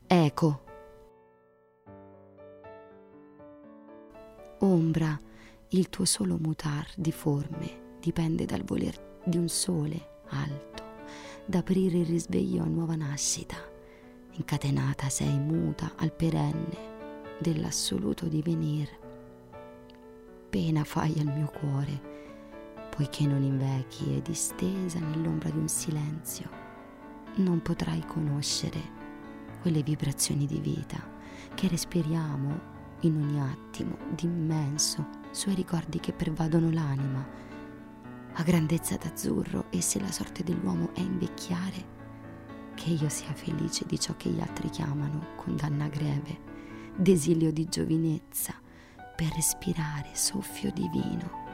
Eco. Ombra, il tuo solo mutar di forme dipende dal voler di un sole alto, d'aprire il risveglio a nuova nascita. Incatenata sei muta al perenne dell'assoluto divenir. Pena fai al mio cuore, poiché non invecchi e distesa nell'ombra di un silenzio, non potrai conoscere quelle vibrazioni di vita che respiriamo in ogni attimo d'immenso suoi ricordi che pervadono l'anima. A grandezza d'azzurro, e se la sorte dell'uomo è invecchiare, che io sia felice di ciò che gli altri chiamano condanna greve, desilio di giovinezza, per respirare soffio divino